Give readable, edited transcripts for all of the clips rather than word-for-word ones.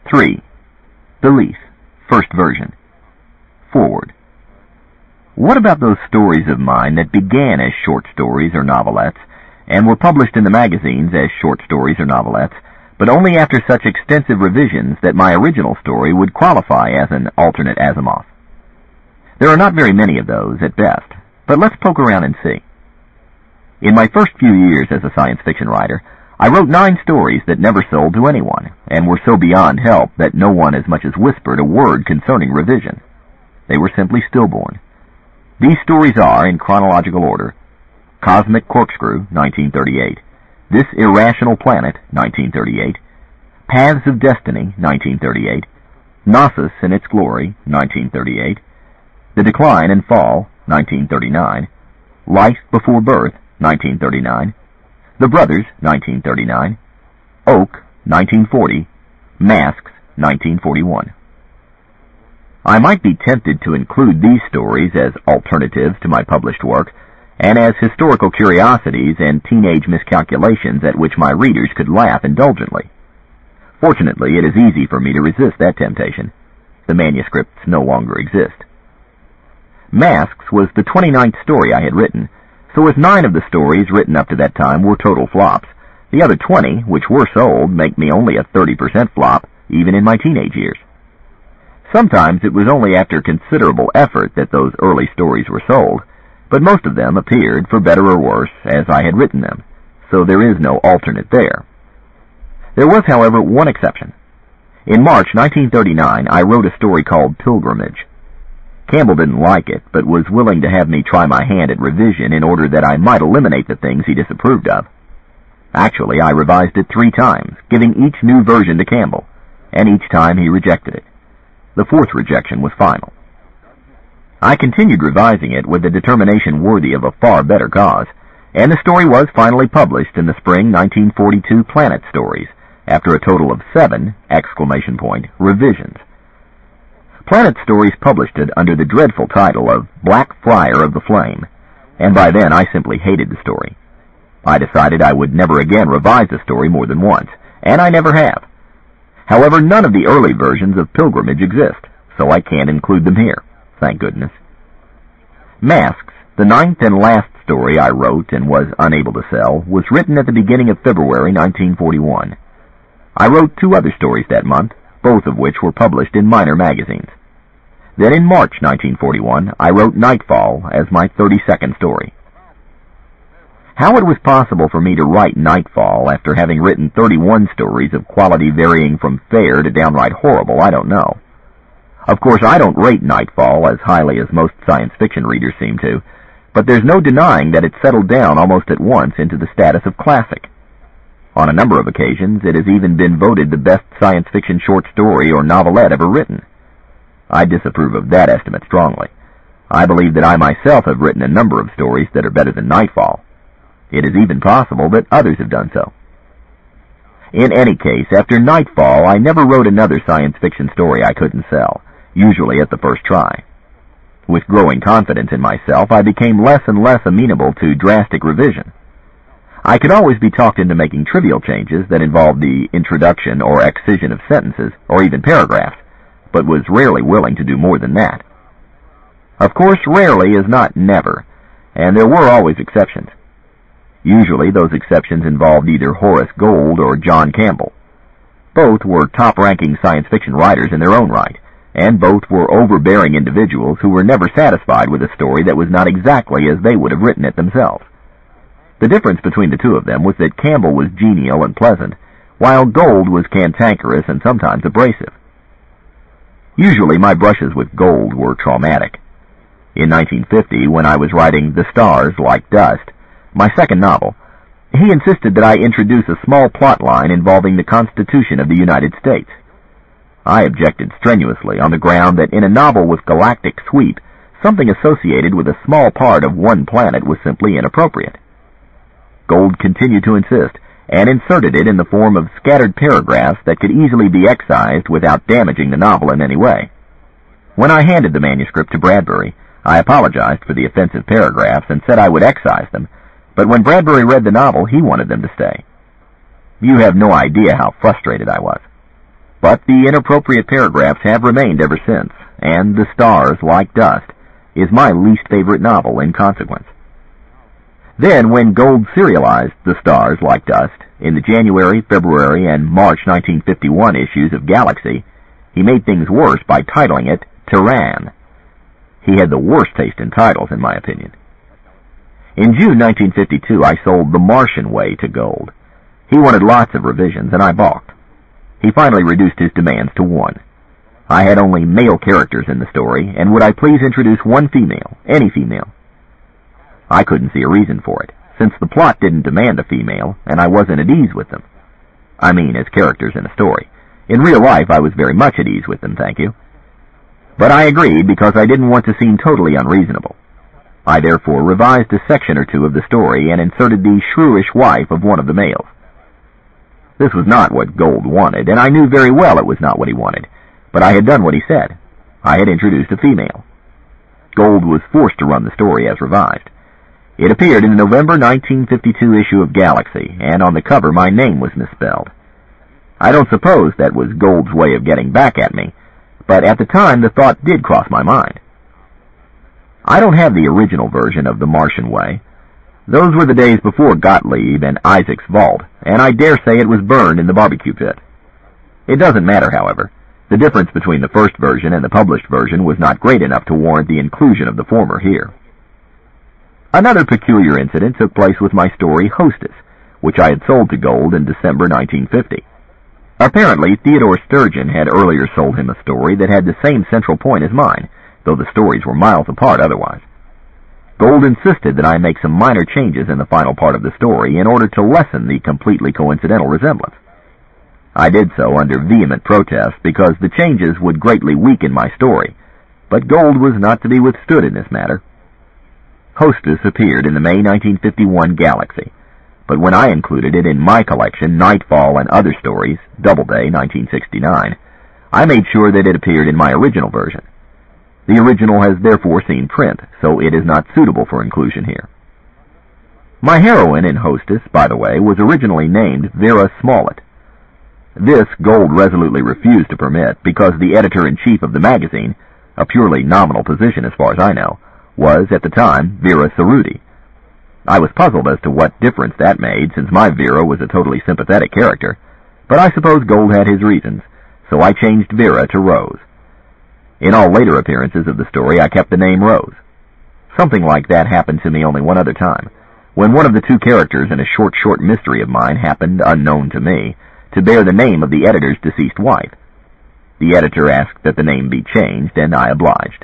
3. Belief, first version. Forward. What about those stories of mine that began as short stories or novelettes, and were published in the magazines as short stories or novelettes, but only after such extensive revisions that my original story would qualify as an alternate Asimov? There are not very many of those, at best, but let's poke around and see. In my first few years as a science fiction writer, I wrote 9 stories that never sold to anyone, and were so beyond help that no one as much as whispered a word concerning revision. They were simply stillborn. These stories are, in chronological order: Cosmic Corkscrew, 1938, This Irrational Planet, 1938, Paths of Destiny, 1938, Knossos in Its Glory, 1938, The Decline and Fall, 1939, Life Before Birth, 1939, The Brothers, 1939, Oak, 1940, Masks, 1941. I might be tempted to include these stories as alternatives to my published work, and as historical curiosities and teenage miscalculations at which my readers could laugh indulgently. Fortunately, it is easy for me to resist that temptation. The manuscripts no longer exist. Masks was the 29th story I had written, so if 9 of the stories written up to that time were total flops, the other 20, which were sold, make me only a 30% flop, even in my teenage years. Sometimes it was only after considerable effort that those early stories were sold, but most of them appeared, for better or worse, as I had written them, so there is no alternate there. There was, however, one exception. In March 1939, I wrote a story called Pilgrimage. Campbell didn't like it, but was willing to have me try my hand at revision in order that I might eliminate the things he disapproved of. Actually, I revised it 3 times, giving each new version to Campbell, and each time he rejected it. The 4th rejection was final. I continued revising it with a determination worthy of a far better cause, and the story was finally published in the spring 1942 Planet Stories, after a total of 7, revisions. Planet Stories published it under the dreadful title of Black Friar of the Flame, and by then I simply hated the story. I decided I would never again revise the story more than once, and I never have. However, none of the early versions of Pilgrimage exist, so I can't include them here, thank goodness. Masks, the 9th and last story I wrote and was unable to sell, was written at the beginning of February 1941. I wrote 2 other stories that month, both of which were published in minor magazines. Then in March 1941, I wrote Nightfall as my 32nd story. How it was possible for me to write Nightfall after having written 31 stories of quality varying from fair to downright horrible, I don't know. Of course, I don't rate Nightfall as highly as most science fiction readers seem to, but there's no denying that it settled down almost at once into the status of classic. On a number of occasions, it has even been voted the best science fiction short story or novelette ever written. I disapprove of that estimate strongly. I believe that I myself have written a number of stories that are better than Nightfall. It is even possible that others have done so. In any case, after Nightfall, I never wrote another science fiction story I couldn't sell, usually at the first try. With growing confidence in myself, I became less and less amenable to drastic revision. I could always be talked into making trivial changes that involved the introduction or excision of sentences, or even paragraphs, but was rarely willing to do more than that. Of course, rarely is not never, and there were always exceptions. Usually those exceptions involved either Horace Gold or John Campbell. Both were top-ranking science fiction writers in their own right, and both were overbearing individuals who were never satisfied with a story that was not exactly as they would have written it themselves. The difference between the two of them was that Campbell was genial and pleasant, while Gold was cantankerous and sometimes abrasive. Usually my brushes with Gold were traumatic. In 1950, when I was writing The Stars Like Dust, my second novel, he insisted that I introduce a small plot line involving the Constitution of the United States. I objected strenuously on the ground that in a novel with galactic sweep, something associated with a small part of one planet was simply inappropriate. Gold continued to insist, and inserted it in the form of scattered paragraphs that could easily be excised without damaging the novel in any way. When I handed the manuscript to Bradbury, I apologized for the offensive paragraphs and said I would excise them, but when Bradbury read the novel, he wanted them to stay. You have no idea how frustrated I was. But the inappropriate paragraphs have remained ever since, and The Stars Like Dust is my least favorite novel in consequence. Then, when Gold serialized The Stars Like Dust in the January, February, and March 1951 issues of Galaxy, he made things worse by titling it Tyran. He had the worst taste in titles, in my opinion. In June 1952, I sold The Martian Way to Gold. He wanted lots of revisions, and I balked. He finally reduced his demands to one. I had only male characters in the story, and would I please introduce one female, any female? I couldn't see a reason for it, since the plot didn't demand a female, and I wasn't at ease with them. I mean, as characters in a story. In real life, I was very much at ease with them, thank you. But I agreed because I didn't want to seem totally unreasonable. I therefore revised a section or two of the story and inserted the shrewish wife of one of the males. This was not what Gold wanted, and I knew very well it was not what he wanted, but I had done what he said. I had introduced a female. Gold was forced to run the story as revised. It appeared in the November 1952 issue of Galaxy, and on the cover my name was misspelled. I don't suppose that was Gold's way of getting back at me, but at the time the thought did cross my mind. I don't have the original version of The Martian Way. Those were the days before Gottlieb and Isaac's vault, and I dare say it was burned in the barbecue pit. It doesn't matter, however. The difference between the first version and the published version was not great enough to warrant the inclusion of the former here. Another peculiar incident took place with my story Hostess, which I had sold to Gold in December 1950. Apparently, Theodore Sturgeon had earlier sold him a story that had the same central point as mine, though the stories were miles apart otherwise. Gold insisted that I make some minor changes in the final part of the story in order to lessen the completely coincidental resemblance. I did so under vehement protest because the changes would greatly weaken my story, but Gold was not to be withstood in this matter. Hostess appeared in the May 1951 Galaxy, but when I included it in my collection, Nightfall and Other Stories, Doubleday, 1969, I made sure that it appeared in my original version. The original has therefore seen print, so it is not suitable for inclusion here. My heroine in Hostess, by the way, was originally named Vera Smollett. This Gold resolutely refused to permit because the editor-in-chief of the magazine, a purely nominal position as far as I know, was, at the time, Vera Cerruti. I was puzzled as to what difference that made, since my Vera was a totally sympathetic character, but I suppose Gold had his reasons, so I changed Vera to Rose. In all later appearances of the story, I kept the name Rose. Something like that happened to me only one other time, when one of the two characters in a short mystery of mine happened, unknown to me, to bear the name of the editor's deceased wife. The editor asked that the name be changed, and I obliged.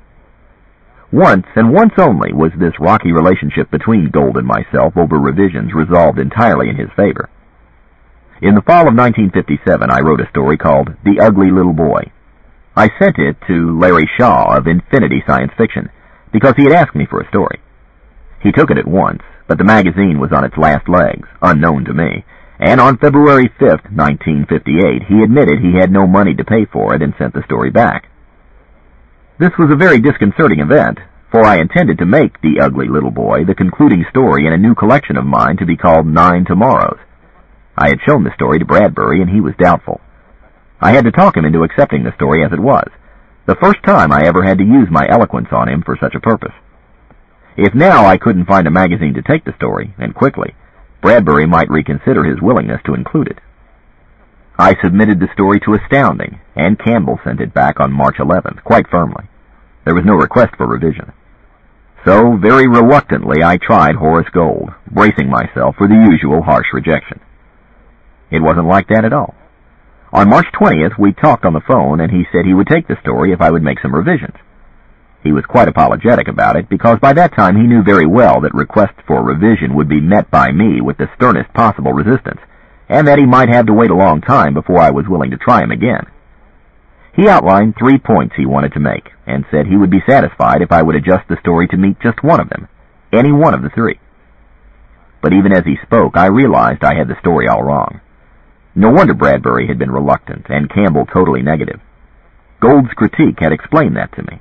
Once, and once only, was this rocky relationship between Gold and myself over revisions resolved entirely in his favor. In the fall of 1957, I wrote a story called The Ugly Little Boy. I sent it to Larry Shaw of Infinity Science Fiction, because he had asked me for a story. He took it at once, but the magazine was on its last legs, unknown to me, and on February 5th, 1958, he admitted he had no money to pay for it and sent the story back. This was a very disconcerting event, for I intended to make The Ugly Little Boy the concluding story in a new collection of mine to be called 9 Tomorrows. I had shown the story to Bradbury, and he was doubtful. I had to talk him into accepting the story as it was, the first time I ever had to use my eloquence on him for such a purpose. If now I couldn't find a magazine to take the story, and quickly, Bradbury might reconsider his willingness to include it. I submitted the story to Astounding, and Campbell sent it back on March 11th, quite firmly. There was no request for revision. So, very reluctantly, I tried Horace Gold, bracing myself for the usual harsh rejection. It wasn't like that at all. On March 20th, we talked on the phone, and he said he would take the story if I would make some revisions. He was quite apologetic about it, because by that time he knew very well that requests for revision would be met by me with the sternest possible resistance, and that he might have to wait a long time before I was willing to try him again. He outlined 3 points he wanted to make, and said he would be satisfied if I would adjust the story to meet just one of them, any one of the 3. But even as he spoke, I realized I had the story all wrong. No wonder Bradbury had been reluctant, and Campbell totally negative. Gold's critique had explained that to me.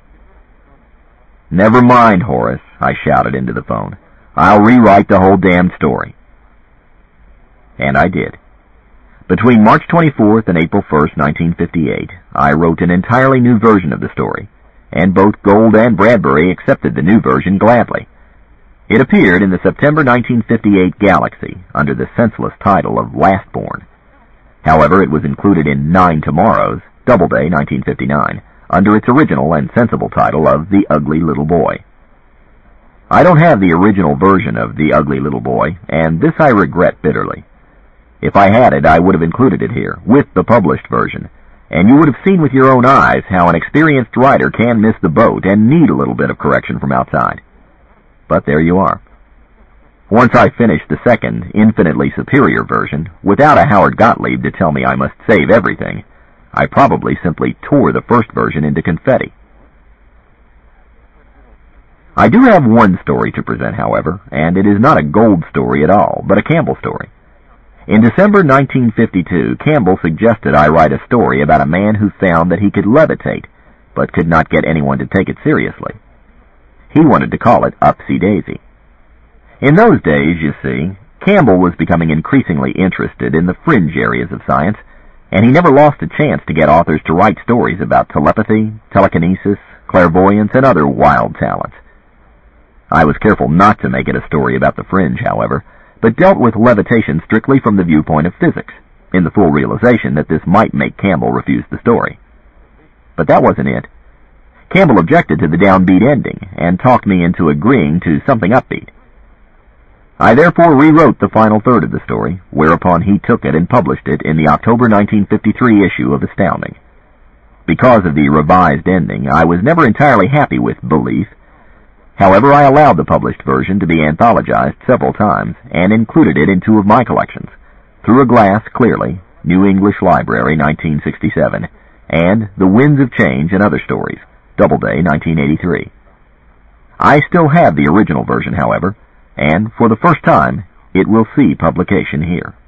"Never mind, Horace," I shouted into the phone. "I'll rewrite the whole damned story." And I did. Between March 24th and April 1st, 1958, I wrote an entirely new version of the story, and both Gold and Bradbury accepted the new version gladly. It appeared in the September 1958 Galaxy under the senseless title of Lastborn. However, it was included in Nine Tomorrows, Doubleday, 1959, under its original and sensible title of The Ugly Little Boy. I don't have the original version of The Ugly Little Boy, and this I regret bitterly. If I had it, I would have included it here, with the published version, and you would have seen with your own eyes how an experienced writer can miss the boat and need a little bit of correction from outside. But there you are. Once I finished the second, infinitely superior version, without a Howard Gottlieb to tell me I must save everything, I probably simply tore the first version into confetti. I do have one story to present, however, and it is not a Gold story at all, but a Campbell story. In December 1952, Campbell suggested I write a story about a man who found that he could levitate, but could not get anyone to take it seriously. He wanted to call it Upsy Daisy. In those days, you see, Campbell was becoming increasingly interested in the fringe areas of science, and he never lost a chance to get authors to write stories about telepathy, telekinesis, clairvoyance, and other wild talents. I was careful not to make it a story about the fringe, however, but dealt with levitation strictly from the viewpoint of physics, in the full realization that this might make Campbell refuse the story. But that wasn't it. Campbell objected to the downbeat ending, and talked me into agreeing to something upbeat. I therefore rewrote the final third of the story, whereupon he took it and published it in the October 1953 issue of Astounding. Because of the revised ending, I was never entirely happy with Belief. However, I allowed the published version to be anthologized several times, and included it in two of my collections, Through a Glass Clearly, New English Library, 1967, and The Winds of Change and Other Stories, Doubleday, 1983. I still have the original version, however, and for the first time, it will see publication here.